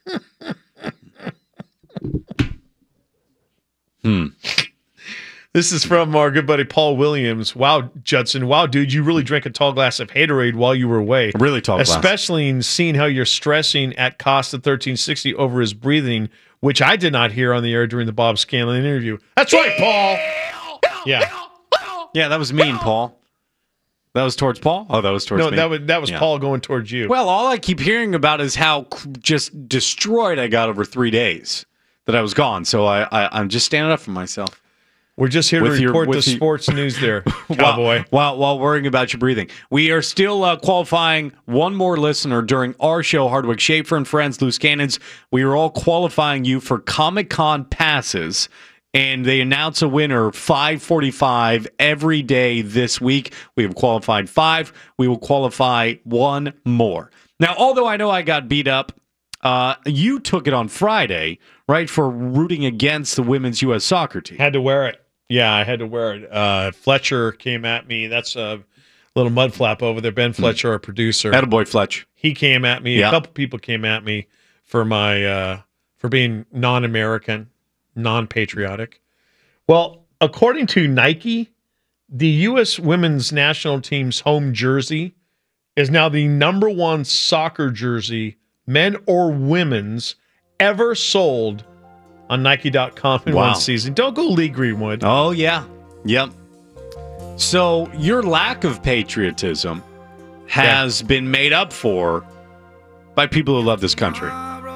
[SPEAKER 3] hmm.
[SPEAKER 2] This is from our good buddy Paul Williams. Wow, Judson. Wow, dude, you really drank a tall glass of Haterade while you were away.
[SPEAKER 3] Really tall glass.
[SPEAKER 2] Especially in seeing how you're stressing at Costa thirteen sixty over his breathing, which I did not hear on the air during the Bob Scanlon interview. That's right, Paul. Yeah.
[SPEAKER 3] Yeah, that was mean, Paul. That was towards Paul? Oh, that was towards
[SPEAKER 2] no,
[SPEAKER 3] me.
[SPEAKER 2] No, that was, that was
[SPEAKER 3] yeah.
[SPEAKER 2] Paul going towards you.
[SPEAKER 3] Well, all I keep hearing about is how just destroyed I got over three days that I was gone. So I, I, I'm just standing up for myself.
[SPEAKER 2] We're just here
[SPEAKER 3] with
[SPEAKER 2] to report
[SPEAKER 3] your,
[SPEAKER 2] the
[SPEAKER 3] your,
[SPEAKER 2] sports news there, cowboy.
[SPEAKER 3] While, while, while worrying about your breathing. We are still uh, qualifying one more listener during our show, Hardwick Schaefer and Friends, Loose Cannons. We are all qualifying you for Comic-Con passes, and they announce a winner five forty-five every day this week. We have qualified five. We will qualify one more. Now, although I know I got beat up, uh, you took it on Friday, right, for rooting against the women's U S soccer team.
[SPEAKER 2] Had to wear it. Yeah, I had to wear it. Uh, Fletcher came at me. That's a little mud flap over there. Ben Fletcher, mm. our producer.
[SPEAKER 3] Attaboy, Fletch.
[SPEAKER 2] He came at me.
[SPEAKER 3] Yeah.
[SPEAKER 2] A couple people came at me for my uh, for being non-American, non-patriotic. Well, according to Nike, the U S women's national team's home jersey is now the number one soccer jersey, men or women's, ever sold on Nike dot com in
[SPEAKER 3] wow.
[SPEAKER 2] one season. Don't go Lee Greenwood.
[SPEAKER 3] Oh, yeah. Yep. So your lack of patriotism has yeah. been made up for by people who love this country.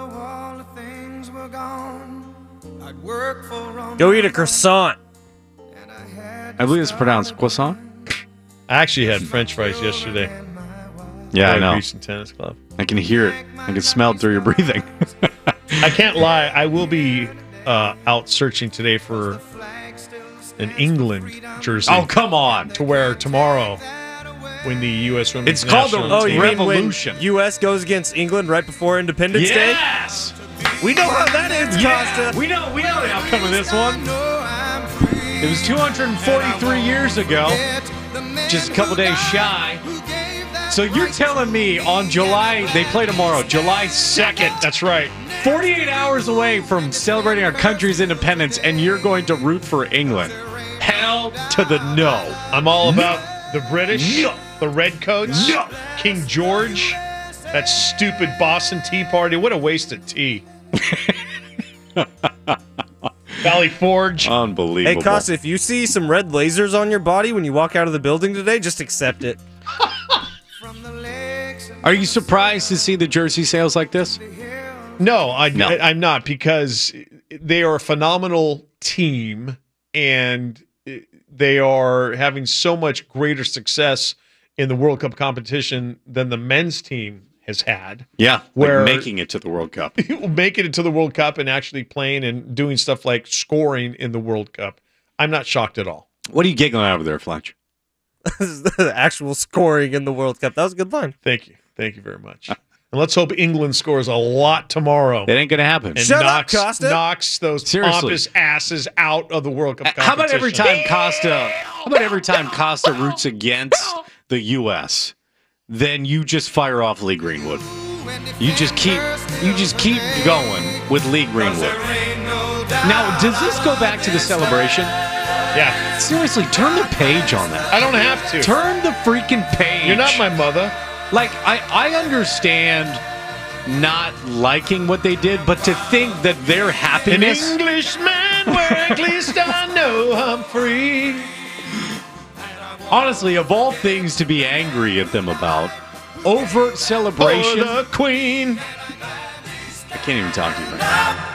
[SPEAKER 6] Go eat a croissant.
[SPEAKER 3] I believe it's pronounced croissant.
[SPEAKER 2] I actually had French fries yesterday.
[SPEAKER 3] Yeah, I know.
[SPEAKER 2] Houston Tennis Club.
[SPEAKER 3] I can hear it. I can smell it through your breathing.
[SPEAKER 2] I can't lie. I will be uh, out searching today for an England jersey.
[SPEAKER 3] Oh, come on.
[SPEAKER 2] To wear tomorrow when the U S women's
[SPEAKER 3] It's called the
[SPEAKER 6] oh, you
[SPEAKER 3] Revolution.
[SPEAKER 6] Mean when U S goes against England right before Independence
[SPEAKER 3] yes!
[SPEAKER 6] Day?
[SPEAKER 3] Yes!
[SPEAKER 6] We know how that ends,
[SPEAKER 3] yeah!
[SPEAKER 6] Costa.
[SPEAKER 3] We know, we know the outcome of this one. It was two hundred forty-three years ago, just a couple days shy. So you're telling me on July, they play tomorrow, July second.
[SPEAKER 2] That's right.
[SPEAKER 3] forty-eight hours away from celebrating our country's independence, and you're going to root for England. Hell to the no.
[SPEAKER 2] I'm all about no. the British,
[SPEAKER 3] no.
[SPEAKER 2] the Redcoats,
[SPEAKER 3] no.
[SPEAKER 2] King George, that stupid Boston Tea Party. What a waste of tea. Valley Forge.
[SPEAKER 3] Unbelievable.
[SPEAKER 6] Hey, Costa, if you see some red lasers on your body when you walk out of the building today, just accept it.
[SPEAKER 3] Are you surprised to see the jersey sales like this?
[SPEAKER 2] No, I,
[SPEAKER 3] No.
[SPEAKER 2] I, I'm not, because they are a phenomenal team, and they are having so much greater success in the World Cup competition than the men's team has had.
[SPEAKER 3] Yeah,
[SPEAKER 2] Where-
[SPEAKER 3] like making it to the World Cup.
[SPEAKER 2] Making it to the World Cup and actually playing and doing stuff like scoring in the World Cup. I'm not shocked at all.
[SPEAKER 3] What are you giggling over there, Fletch?
[SPEAKER 6] The actual scoring in the World Cup. That was a good line.
[SPEAKER 2] Thank you. Thank you very much. And let's hope England scores a lot tomorrow.
[SPEAKER 3] It ain't going to happen.
[SPEAKER 2] And
[SPEAKER 6] Shut up,
[SPEAKER 2] knocks,
[SPEAKER 6] Costa.
[SPEAKER 2] knocks those
[SPEAKER 3] Seriously.
[SPEAKER 2] pompous asses out of the World Cup competition.
[SPEAKER 3] How about every time Costa? How about every time Costa roots against the U S, then you just fire off Lee Greenwood. You just keep you just keep going with Lee Greenwood. Now, does this go back to the celebration?
[SPEAKER 2] Yeah.
[SPEAKER 3] Seriously, turn the page on that.
[SPEAKER 2] I don't have to.
[SPEAKER 3] Turn the freaking page.
[SPEAKER 2] You're not my mother.
[SPEAKER 3] Like, I, I understand not liking what they did, but to think that their
[SPEAKER 2] An
[SPEAKER 3] happiness.
[SPEAKER 2] Englishman, where at least I know I'm free.
[SPEAKER 3] Honestly, of all things to be angry at them about, overt celebration.
[SPEAKER 2] For the Queen.
[SPEAKER 3] I can't even talk to you right now.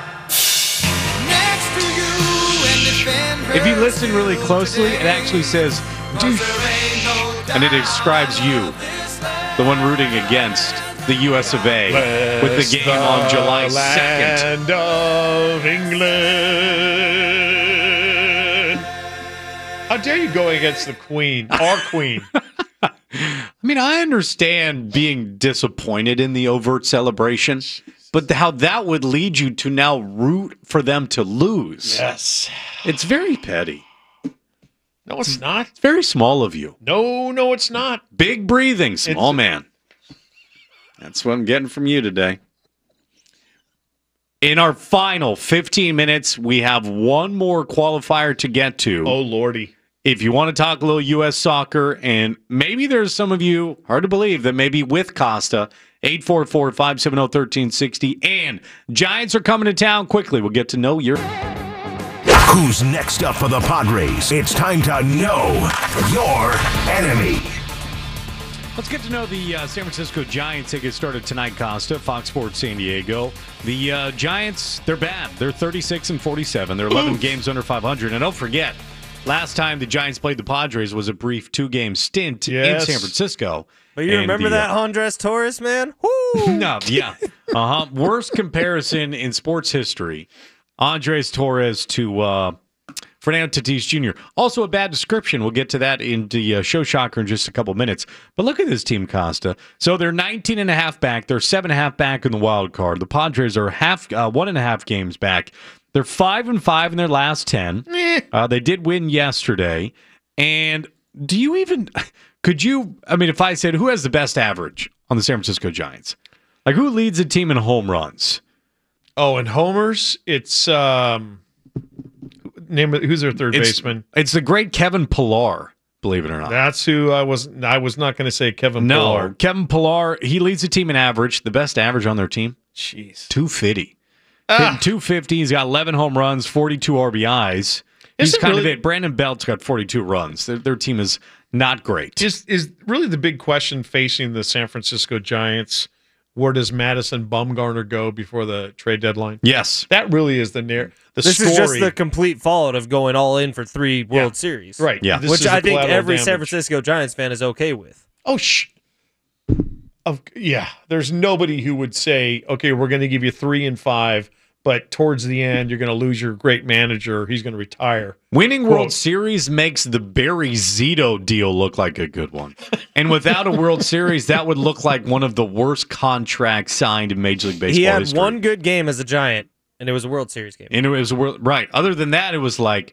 [SPEAKER 3] If you listen really closely, it actually says douche, and it describes you, the one rooting against the U S of A, with the game on July second.
[SPEAKER 2] Land of England. How dare you go against the Queen, our Queen?
[SPEAKER 3] I mean, I understand being disappointed in the overt celebration, but how that would lead you to now root for them to lose.
[SPEAKER 2] Yes.
[SPEAKER 3] It's very petty.
[SPEAKER 2] No, it's not.
[SPEAKER 3] It's very small of you.
[SPEAKER 2] No, no, it's not.
[SPEAKER 3] Big breathing, small
[SPEAKER 2] It's-
[SPEAKER 3] man. That's what I'm getting from you today. In our final fifteen minutes, we have one more qualifier to get to.
[SPEAKER 2] Oh, Lordy.
[SPEAKER 3] If you want to talk a little U S soccer, and maybe there's some of you, hard to believe, that maybe with Costa, eight four four, five seven zero, one three six zero, and Giants are coming to town quickly. We'll get to know your...
[SPEAKER 1] Who's next up for the Padres? It's time to know your enemy.
[SPEAKER 3] Let's get to know the uh, San Francisco Giants. They get started tonight, Costa, Fox Sports San Diego. The uh, Giants, they're bad. They're thirty-six and forty-seven. They're eleven Oof. games under five hundred. And don't forget, last time the Giants played the Padres was a brief two-game stint
[SPEAKER 2] Yes.
[SPEAKER 3] in San Francisco.
[SPEAKER 6] But you
[SPEAKER 3] And
[SPEAKER 6] remember
[SPEAKER 3] the,
[SPEAKER 6] that
[SPEAKER 3] uh,
[SPEAKER 6] Andres Torres, man? Woo!
[SPEAKER 3] No, yeah. Uh-huh. Worst comparison in sports history. Andres Torres to uh, Fernando Tatis Junior Also a bad description. We'll get to that in the uh, show shocker in just a couple minutes. But look at this team, Costa. So they're nineteen and a half back. They're seven and a half back in the wild card. The Padres are half uh, one and a half games back. They're five and five in their last ten. Uh, they did win yesterday. And do you even could you? I mean, if I said who has the best average on the San Francisco Giants, like who leads the team in home runs?
[SPEAKER 2] Oh, and homers, it's um, name of- who's their third
[SPEAKER 3] It's-
[SPEAKER 2] baseman?
[SPEAKER 3] It's the great Kevin Pillar, believe it or not.
[SPEAKER 2] That's who I was. I was not going to say Kevin
[SPEAKER 3] no,
[SPEAKER 2] Pillar.
[SPEAKER 3] Kevin Pillar. He leads the team in average. The best average on their team,
[SPEAKER 2] Jeez.
[SPEAKER 3] two fifty.
[SPEAKER 2] Ah.
[SPEAKER 3] Hitting two fifty. He's got eleven home runs, forty-two R B Is. He's
[SPEAKER 2] Isn't
[SPEAKER 3] kind
[SPEAKER 2] really-
[SPEAKER 3] of it. Brandon Belt's got forty-two runs. Their, their team is not great.
[SPEAKER 2] Is is really the big question facing the San Francisco Giants? Where does Madison Bumgarner go before the trade deadline?
[SPEAKER 3] Yes.
[SPEAKER 2] That really is the near the
[SPEAKER 6] This
[SPEAKER 2] story.
[SPEAKER 6] is just the complete fallout of going all in for three World
[SPEAKER 2] Yeah.
[SPEAKER 6] Series.
[SPEAKER 2] Right.
[SPEAKER 3] Yeah.
[SPEAKER 2] This
[SPEAKER 6] Which
[SPEAKER 2] is the
[SPEAKER 6] I think
[SPEAKER 2] collateral
[SPEAKER 6] every San
[SPEAKER 2] damage.
[SPEAKER 6] Francisco Giants fan is okay with.
[SPEAKER 2] Oh, shh. Of yeah, there's nobody who would say, okay, we're going to give you three and five, but towards the end, you're going to lose your great manager. He's going to retire.
[SPEAKER 3] Winning
[SPEAKER 2] Quote.
[SPEAKER 3] World Series makes the Barry Zito deal look like a good one. And without a World Series, that would look like one of the worst contracts signed in Major League Baseball
[SPEAKER 6] He had
[SPEAKER 3] history.
[SPEAKER 6] one good game as a Giant, and it was a World Series game.
[SPEAKER 3] And it was a world, right. Other than that, it was like,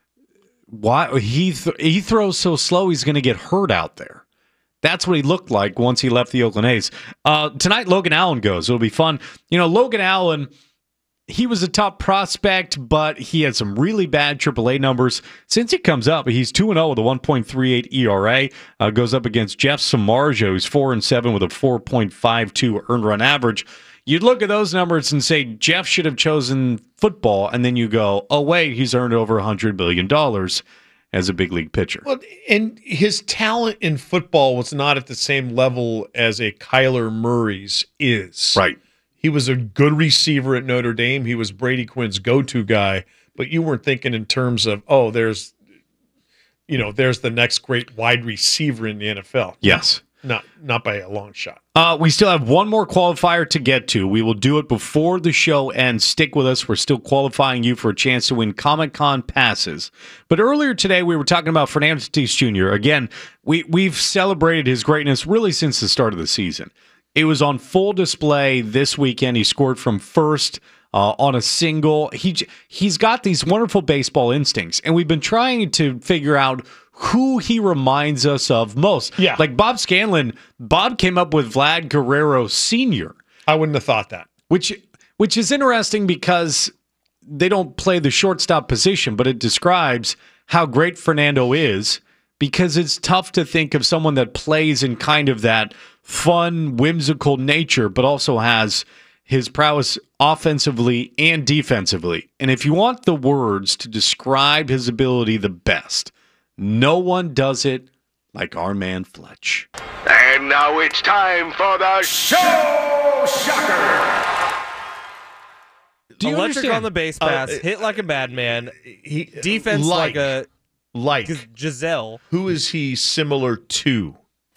[SPEAKER 3] why he th- he throws so slow, he's going to get hurt out there. That's what he looked like once he left the Oakland A's. Uh, tonight, Logan Allen goes. It'll be fun. You know, Logan Allen, he was a top prospect, but he had some really bad triple A numbers. Since he comes up, he's two and oh with a one point three eight E R A. Uh, goes up against Jeff Samardzija, who's four and seven with a four point five two earned run average. you'd look at those numbers and say Jeff should have chosen football, and then you go, oh, wait, he's earned over one hundred million dollars as a big league pitcher.
[SPEAKER 2] Well, and his talent in football was not at the same level as a Kyler Murray's is.
[SPEAKER 3] Right.
[SPEAKER 2] He was a good receiver at Notre Dame. He was Brady Quinn's go-to guy, but you weren't thinking in terms of, oh, there's, you know, there's the next great wide receiver in the N F L.
[SPEAKER 3] Yes.
[SPEAKER 2] Not not by a long shot.
[SPEAKER 3] Uh, we still have one more qualifier to get to. We will do it before the show ends. Stick with us. We're still qualifying you for a chance to win Comic-Con passes. But earlier today, we were talking about Fernando Tatis Junior Again, we, we've celebrated his greatness really since the start of the season. It was on full display this weekend. He scored from first uh, on a single. He, he's got these wonderful baseball instincts, and we've been trying to figure out who he reminds us of most.
[SPEAKER 2] Yeah.
[SPEAKER 3] Like Bob Scanlon, Bob came up with Vlad Guerrero Senior
[SPEAKER 2] I wouldn't have thought that.
[SPEAKER 3] Which which is interesting because they don't play the shortstop position, but it describes how great Fernando is, because it's tough to think of someone that plays in kind of that fun, whimsical nature, but also has his prowess offensively and defensively. And if you want the words to describe his ability the best, no one does it like our man Fletch.
[SPEAKER 8] And now it's time for the Show Shocker.
[SPEAKER 3] Do you
[SPEAKER 6] Electric
[SPEAKER 3] understand?
[SPEAKER 6] on the base pass,
[SPEAKER 2] Uh,
[SPEAKER 6] hit like a bad man,
[SPEAKER 2] He
[SPEAKER 6] defense like,
[SPEAKER 2] like
[SPEAKER 6] a
[SPEAKER 2] like
[SPEAKER 6] Giselle.
[SPEAKER 2] who is he similar to?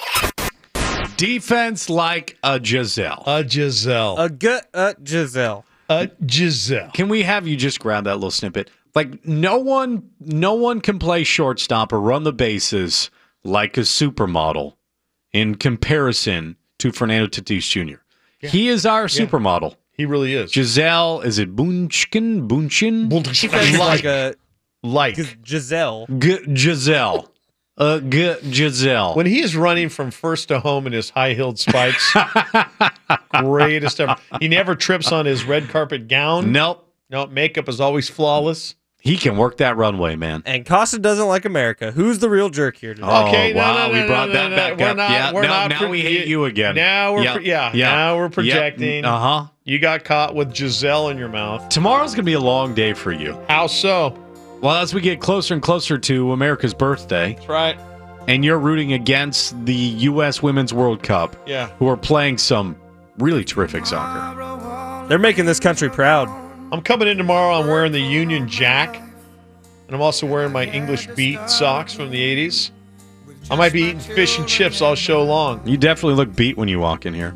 [SPEAKER 3] Defense like a Giselle.
[SPEAKER 2] A Giselle.
[SPEAKER 6] A good uh, Giselle.
[SPEAKER 2] A Giselle.
[SPEAKER 3] Can we have you just grab that little snippet? Like no one, no one can play shortstop or run the bases like a supermodel in comparison to Fernando Tatis Junior Yeah. He is our supermodel.
[SPEAKER 2] He really is.
[SPEAKER 3] Giselle, is it Bunchkin? Bunchin?
[SPEAKER 6] Defense like a
[SPEAKER 2] like
[SPEAKER 6] Giselle.
[SPEAKER 3] G- Giselle. Uh, G- Giselle.
[SPEAKER 2] When he is running from first to home in his high-heeled spikes, greatest ever. He never trips on his red carpet gown.
[SPEAKER 3] Nope.
[SPEAKER 2] No, makeup is always flawless.
[SPEAKER 3] He can work that runway, man.
[SPEAKER 6] And Costa doesn't like America. Who's the real jerk here today?
[SPEAKER 3] Oh,
[SPEAKER 2] Okay, no,
[SPEAKER 3] wow.
[SPEAKER 2] no, no,
[SPEAKER 3] we
[SPEAKER 2] no,
[SPEAKER 3] brought
[SPEAKER 2] no,
[SPEAKER 3] that
[SPEAKER 2] no,
[SPEAKER 3] back
[SPEAKER 2] we're
[SPEAKER 3] up.
[SPEAKER 2] not-
[SPEAKER 3] yeah,
[SPEAKER 2] we're
[SPEAKER 3] no,
[SPEAKER 2] not
[SPEAKER 3] now
[SPEAKER 2] pro-
[SPEAKER 3] we hate you again.
[SPEAKER 2] Now we're
[SPEAKER 3] yeah.
[SPEAKER 2] pro- yeah, now we're projecting.
[SPEAKER 3] Yeah. Uh-huh.
[SPEAKER 2] You got caught with Giselle in your mouth.
[SPEAKER 3] Tomorrow's going to be a long day for you.
[SPEAKER 2] How so?
[SPEAKER 3] Well, as we get closer and closer to America's birthday,
[SPEAKER 2] That's right.
[SPEAKER 3] and you're rooting against the U S Women's World Cup,
[SPEAKER 2] Yeah.
[SPEAKER 3] who are playing some really terrific soccer.
[SPEAKER 6] They're making this country proud.
[SPEAKER 2] I'm coming in tomorrow. I'm wearing the Union Jack, and I'm also wearing my English Beat socks from the eighties. I might be eating fish and chips all show long.
[SPEAKER 3] You definitely look beat when you walk in here.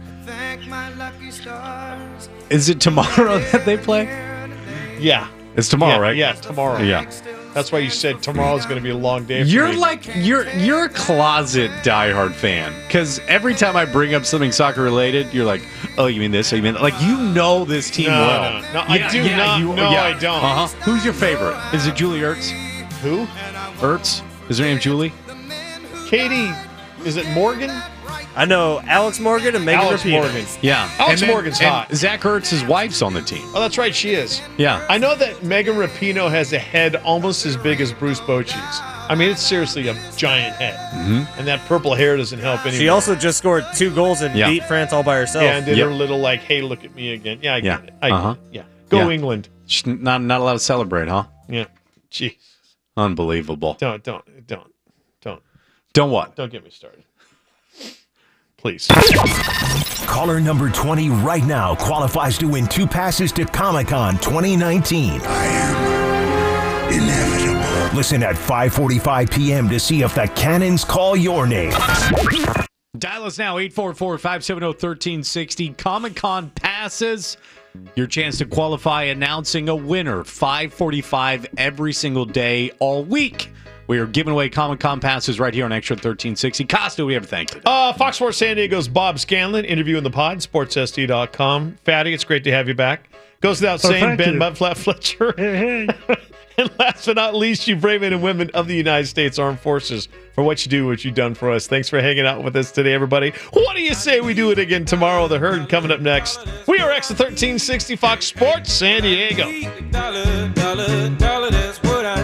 [SPEAKER 3] Is it tomorrow that they play?
[SPEAKER 2] Yeah.
[SPEAKER 3] It's tomorrow,
[SPEAKER 2] yeah,
[SPEAKER 3] right?
[SPEAKER 2] Yeah, tomorrow.
[SPEAKER 3] Yeah.
[SPEAKER 2] That's why you said tomorrow's going to be a long day for
[SPEAKER 3] You're
[SPEAKER 2] me.
[SPEAKER 3] like you're you're a closet diehard fan, because every time I bring up something soccer related, you're like, oh, you mean this? Oh, you mean that? Like, you know this team
[SPEAKER 2] No,
[SPEAKER 3] well.
[SPEAKER 2] no, no, I do not. No, I don't.
[SPEAKER 3] Uh huh. Who's your favorite? Is it Julie Ertz?
[SPEAKER 2] Who?
[SPEAKER 3] Ertz? Is her name Julie?
[SPEAKER 2] Katie, is it Morgan?
[SPEAKER 6] I know Alex Morgan and Megan
[SPEAKER 2] Alex
[SPEAKER 6] Rapinoe.
[SPEAKER 2] Morgan.
[SPEAKER 3] Yeah.
[SPEAKER 2] Alex
[SPEAKER 3] And then-
[SPEAKER 2] Morgan's
[SPEAKER 3] and
[SPEAKER 2] hot.
[SPEAKER 3] Zach Ertz's wife's on the team.
[SPEAKER 2] Oh, that's right, she is.
[SPEAKER 3] Yeah.
[SPEAKER 2] I know that Megan Rapinoe has a head almost as big as Bruce Bochy's. I mean, it's seriously a giant head. Mm-hmm. And that purple hair doesn't help anymore.
[SPEAKER 6] She also just scored two goals and
[SPEAKER 3] Yeah.
[SPEAKER 6] beat France all by herself.
[SPEAKER 2] yeah, and did
[SPEAKER 3] Yep.
[SPEAKER 2] her little, like, hey, look at me again. Yeah, I
[SPEAKER 3] Yeah.
[SPEAKER 2] get it. I
[SPEAKER 3] Uh-huh.
[SPEAKER 2] get it. Yeah. Go
[SPEAKER 3] Yeah.
[SPEAKER 2] England.
[SPEAKER 3] She's not not allowed to celebrate, huh?
[SPEAKER 2] Yeah. Jeez.
[SPEAKER 3] Unbelievable.
[SPEAKER 2] Don't, don't, don't, don't,
[SPEAKER 3] Don't what?
[SPEAKER 2] don't get me started. Please.
[SPEAKER 1] Caller number twenty right now qualifies to win two passes to Comic-Con twenty nineteen.
[SPEAKER 5] I am inevitable.
[SPEAKER 1] Listen at five forty-five p.m. to see if the cannons call your name.
[SPEAKER 3] Dial us now, eight four four, five seven zero, one three six zero. Comic-Con passes. Your chance to qualify announcing a winner. five forty-five every single day all week. We are giving away Comic-Con passes right here on Extra thirteen sixty. Costa, we have to thank today.
[SPEAKER 2] Uh, Fox Sports San Diego's Bob Scanlon, interviewing the pod, sports s d dot com. Fatty, it's great to have you back. Goes without saying,
[SPEAKER 10] thank
[SPEAKER 2] Ben
[SPEAKER 10] you.
[SPEAKER 2] Mudflat Fletcher. And last but not least, you brave men and women of the United States Armed Forces, for what you do, what you've done for us. Thanks for hanging out with us today, everybody. What do you say we do it again tomorrow? The Herd coming up next. We are Extra thirteen sixty Fox Sports San Diego.
[SPEAKER 8] Dollar, dollar, dollar,